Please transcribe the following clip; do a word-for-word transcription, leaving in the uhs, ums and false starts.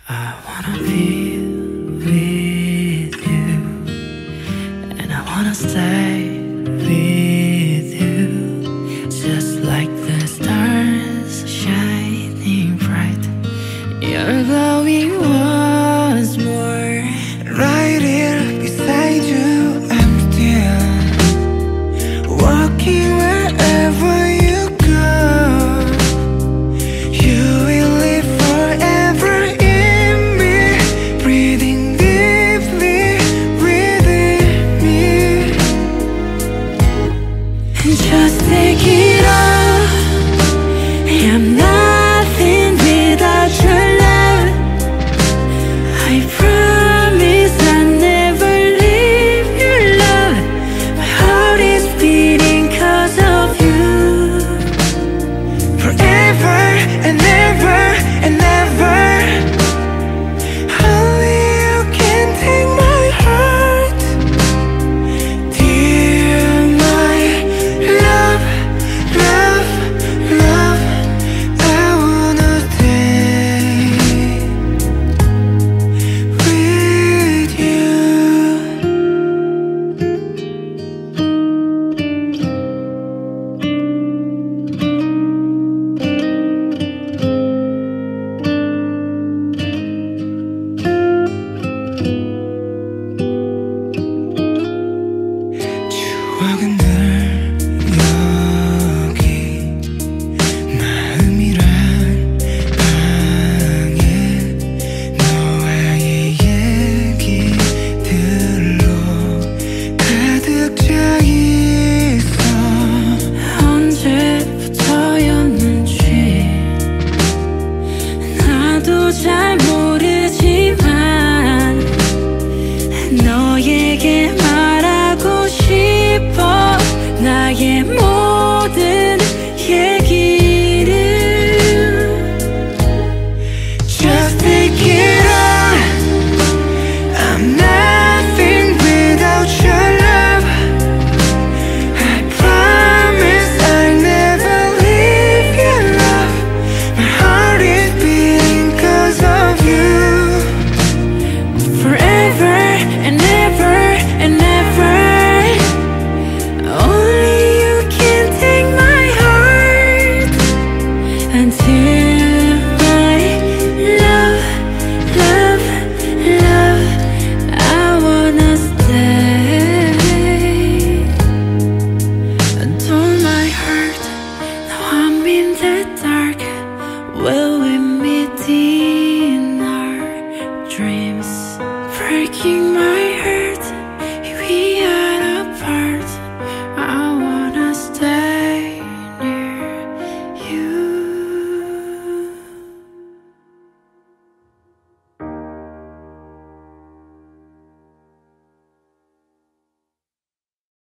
I wanna be with you, and I wanna stay with you, just like the stars shining bright. You're glowing once more. Right here beside you, I'm still walking wherever you go. You will live forever in me, breathing deeply within me. And just take it all. I'm nothing without your love. I promise I'll never leave your love. My heart is beating 'cause of you. Forever and ever and ever. Only you can take my heart. Dear my love, love, love, I wanna stay with you. 추억은 늘 여기 마음이란 방에 너와의 얘기들로 가득 차 있어. 언제부터였는지 나도 잘 모르지만 너에게 말하고 싶어, 나의 모든 얘기를. Just take it all. I'm nothing without your love. I promise I'll never leave your love. My heart is beating 'cause of you. Forever and ever and ever. Only you can take my heart. Until my love, love, love, I wanna stay. Until my heart, now I'm in the dark. Will we meet in our dreams? Breaking my